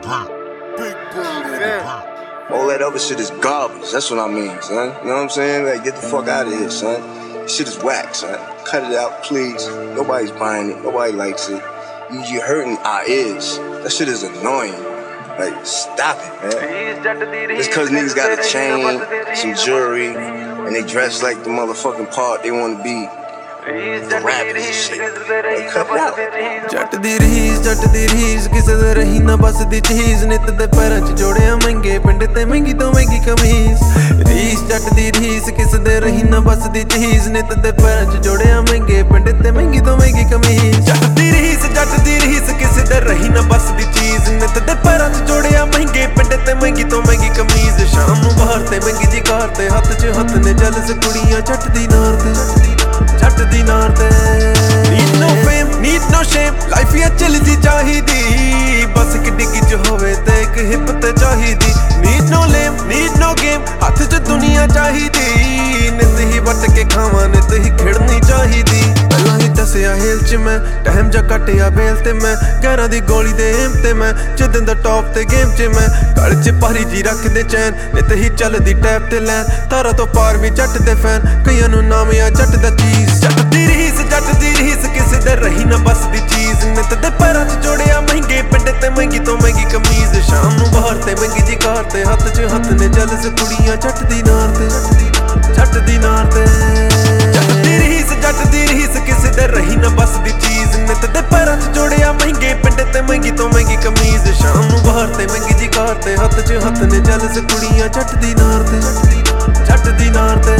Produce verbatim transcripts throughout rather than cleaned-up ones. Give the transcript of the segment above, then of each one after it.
All that other shit is garbage. That's what I mean, son. You know what I'm saying? Like, get the fuck out of here, son. This shit is whack, son. Cut it out, please. Nobody's buying it. Nobody likes it. You, you're hurting our ears. That shit is annoying. Like, stop it, man. Just cause niggas got a chain, some jewelry, and they dress like the motherfucking part they wanna be. The rappers and shit. Like, cut it out. ਜੱਟ ਦੀ ਰੀਸ ਜੱਟ ਦੀ ਰੀਸ ਕਿਸੇ ਦਾ ਰਹੀ ਨਾ ਬਸ ਦੀ ਚੀਜ਼ ਨਿੱਤ ਦੇ ਪੈਰਾਂ 'ਚ ਜੋੜਿਆ ਮਹਿੰਗੇ ਪਿੰਡ ਤੇ ਮਹਿੰਗੀ ਤੋਂ ਮਹਿੰਗੀ ਕਮੀਜ਼ ਰੀਸ ਜੱਟ ਦੀ ਰੀਸ ਕਿਸੇ ਦੇ ਰਹੀ ਨਾ ਬਸ ਦੀ ਚੀਜ਼ ਨਿੱਤ ਦੇ ਪੈਰਾਂ 'ਚ ਜੋੜਿਆ ਮਹਿੰਗੇ ਪਿੰਡ ਤੇ ਮਹਿੰਗੀ ਤੋਂ ਮਹਿੰਗੀ ਕਮੀਜ਼ ਜੱਟ ਦੀ ਰੀਸ ਜੱਟ ਦੀ ਰੀਸ ਕਿਸੇ ਦੇ ਰਹੀ ਨਾ ਬਸ ਦੀ ਚੀਜ਼ ਨਿੱਤ ਦੇ ਪੈਰਾਂ 'ਚ ਜੋੜਿਆ ਮਹਿੰਗੇ ਪਿੰਡ ਤੇ ਮਹਿੰਗੀ ਤੋਂ ਮਹਿੰਗੀ ਕਮੀਜ਼ ਸ਼ਾਮ ਨੂੰ ਬਾਹਰ ਤੇ ਮਹਿੰਗੀ ਜੀ ਕਾਰ ਤੇ ਹੱਥ 'ਚ ਹੱਥ ਨੇ ਜਲਸ ਕੁੜੀਆਂ ਜੱਟ ਦੀ ਨਾਰ ਤੇ ਜੱਟ ਦੀ ਨਾਰ ਤੇ need no fame need no shame life ਹੀ ਚੱਲਦੀ ਚਾਹੀਦੀ ਬਸ ਇੱਕ ਡਿੱਗੀ 'ਚ ਹੋਵੇ ਤੇ ਇੱਕ ਹਿੱਪ ਤੇ ਚਾਹੀਦੀ need no lame need no game ਹੱਥ 'ਚ ਦੁਨੀਆ ਚਾਹੀਦੀ ਨਿੱਤ ਹੀ ਵੱਟ ਕੇ ਖਾਵਾਂ ਨਿੱਤ ਹੀ ਖੇਡਣੀ ਚਾਹੀਦੀ ਪਹਿਲਾਂ ਹੀ ਦੱਸਿਆ ਹੇਲ 'ਚ ਮੈਂ ਟਾਈਮ ਜਾ ਕੱਟਿਆ ਬੇਲ ਤੇ ਮੈਂ ਗਿਆਰਾਂ ਦੀ ਗੋਲੀ ਦੇ ਏਮ ਤੇ ਮੈਂ ਜਿੱਦਣ ਦਾ ਟੌਪ ਤੇ ਗੇਮ 'ਚ ਮੈਂ ਗਲ 'ਚ ਭਾਰੀ ਜੀ ਰੱਖਦੇ ਚੈਨ ਨਿੱਤ ਹੀ ਚੱਲਦੀ ਟੈਪ ਤੇ ਲੈਨ ਤਾਰਾ ਤੋਂ ਪਾਰ ਵੀ ਜੱਟ ਦੇ ਫੈਨ ਕਈਆਂ ਨੂੰ ਨਾਮ ਆ ਜੱਟ ਦਾ ਚੀਜ਼ ਜੱਟ ਦੀ ਰੀਸ ਜੱਟ ਦੀ ਰੀਸ ਕਿਸੇ ਦੇ ਰਹੀ ਨਾ ਬਸ ਦੀ ਚੀਜ਼ ਨਿੱਤ ਦੇ ਪੈਰਾਂ 'ਚ ਜੋੜਿਆ ਮਹਿੰਗੇ ਪਿੰਡ ਤੇ ਮਹਿੰਗੀ ਤੋਂ ਮਹਿੰਗੀ ਕਮੀਜ਼ ਸ਼ਾਮ ਨੂੰ ਬਾਹਰ ਤੇ ਮਹਿੰਗੀ ਜੀ ਕਾਰ ਤੇ ਹੱਥ 'ਚ ਹੱਥ ਨੇ ਜਲਸ ਕੁੜੀਆਂ ਜੱਟ ਦੀ ਨਾਰ ਤੇ ਜੱਟ ਦੀ ਨਾਰ ਤੇ ਜੱਟ ਦੀ ਰੀਸ ਜੱਟ ਦੀ ਰੀਸ ਕਿਸੇ ਦੇ ਰਹੀ ਨਾ ਬਸ ਦੀ ਚੀਜ਼ ਨਿੱਤ ਦੇ ਪੈਰਾਂ 'ਚ ਜੋੜਿਆ ਮਹਿੰਗੇ ਪਿੰਡ ਤੇ ਮਹਿੰਗੀ ਤੋਂ ਮਹਿੰਗੀ ਕਮੀਜ਼ ਸ਼ਾਮ ਨੂੰ ਬਾਹਰ ਤੇ ਮਹਿੰਗੀ ਜੀ ਕਾਰ ਤੇ ਹੱਥ 'ਚ ਹੱਥ ਨੇ ਜਲਸ ਕੁੜੀਆਂ ਜੱਟ ਦੀ ਨਾਰ ਤੇ ਜੱਟ ਦੀ ਨਾਰ ਤੇ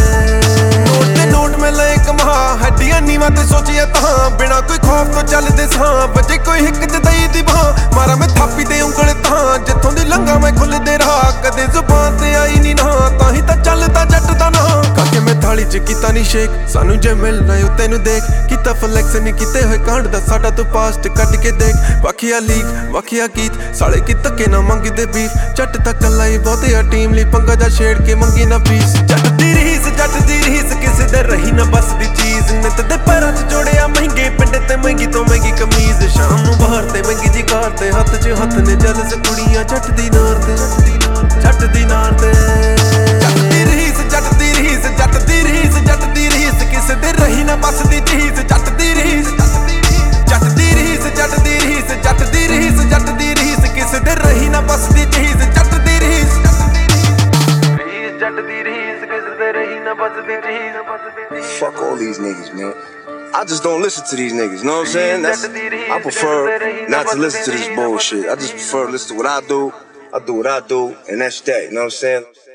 ਨੋਟ ਤੇ ਨੋਟ ਮੈਂ ਲਏ ਕਮਾ ਹੱਡੀਆਂ ਨੀਵਾਂ ਤੇ ਸੋਚਿਆ ਤਾਂ ਬਿਨਾ ਕੋਈ ਖੌਫ ਤੋਂ ਚੱਲਦੇ ਸਾਂ ਵਜੇ ਕੋਈ ਹਿੱਕ ਚ ਦਈ ਦੀ ਬਾਹ ਮਾਰਾ ਮੈਂ ਥਾਪੀ ਤੇ ਉਂਗਲ ਤਾਂ ਜਿੱਥੋਂ ਦੀ ਲੰਘਾ ਮੈਂ ਖੁੱਲਦੇ ਰਹਾ ਕਦੇ ਜ਼ੁਬਾਨ ਤੇ ਆਈ ਨਹੀਂ ਨਾ ਤਾਂ ਹੀ ਤਾਂ ਚੱਲਦਾ ਜੱਟ ਦਾ ਨਾਂ ਕਾਕੇ ਮੈਂ ਥਾਲੀ 'ਚ ਕੀਤਾ ਨਹੀਂ ਸ਼ੇਕ ਸਾਨੂੰ ਜੇ ਮਿਲਣਾ ਓ ਤੈਨੂੰ ਦੇਖ ਕੀਤਾ ਫਲੈਕਸ ਨਹੀਂ ਕੀਤੇ ਹੋਏ ਕਾਂਡ ਦਾ ਸਾਡਾ ਤੂੰ ਪਾਸਟ ਕੱਢ ਕੇ ਦੇਖ ਵਖੀਆ ਲੀਕ ਵਖੀਆ ਗੀਤ ਸਾਲੇ ਕੀ ਧੱਕੇ ਨਾ ਮੰਗਦੇ ਬੀਫ ਜੱਟ ਤਾਂ ਕੱਲਾ ਹੀ ਬਹੁਤੇ ਆ ਟੀਮ ਲਈ ਪੰਗਾ ਜਾ ਛੇੜ ਕੇ ਮੰਗੀ ਨਾ ਪੀਸ ਜੱਟ ਦੀ ਰੀਸ ਜੱਟ ਦੀ ਰੀਸ ਕਿਸੇ ਦੇ ਰਹੀ ਨਾ ਬਸ ਦੀ ਚੀਜ਼ ਨਿੱਤ ਦੇ ਪੈਰਾਂ 'ਚ ਜੋੜਿਆ ਮਹਿੰਗੇ ਪਿੰਡ ਤੇ ਮਹਿੰਗੀ ਤੋਂ ਮਹਿੰਗੀ ਕਮੀਜ਼ ਸ਼ਾਮ ਨੂੰ ਬਾਹਰ ਤੇ ਮਹਿੰਗੀ ਜੀ ਕਾਰ ਤੇ ਹੱਥ 'ਚ ਹੱਥ ਨੇ ਜਲਸ ਕੁੜੀਆਂ ਜੱਟ ਦੀ ਨਾਰ ਤੇ ਜੱਟ ਦੀ ਨਾਰ ਤੇ ਜੱਟ ਦੀ ਰੀਸ ਜੱਟ ਦੀ ਰੀਸ ਜੱਟ ਦੀ ਰੀਸ ਜੱਟ ਦੀ ਰੀਸ ਕਿਸੇ ਦੇ ਰਹੀ ਨਾ ਬਸ ਦੀ ਚੀਜ਼ ਜੱਟ ਦੀ ਰੀਸ ਜੱਟ ਦੀ ਰੀਸ ਜੱਟ ਦੀ ਰੀਸ ਜੱਟ ਦੀ ਰੀਸ ਜੱਟ ਦੀ ਰੀਸ ਕਿਸੇ ਦੇ ਰਹੀ ਨਾ ਬਸ ਦੀ ਚੀਜ਼ ਜੱਟ ਦੀ ਰੀਸ ਜੱਟ ਦੀ ਰੀਸ ਕਿਸੇ ਦੇ ਰਹੀ ਨਾ ਬਸ ਦੀ ਚੀਜ਼ Fuck all these niggas, man. I just don't listen to these niggas, you know what I'm saying? That's, I prefer not to listen to this bullshit. I just prefer to listen to what I do. I do what I do, and that's that, you know what I'm saying?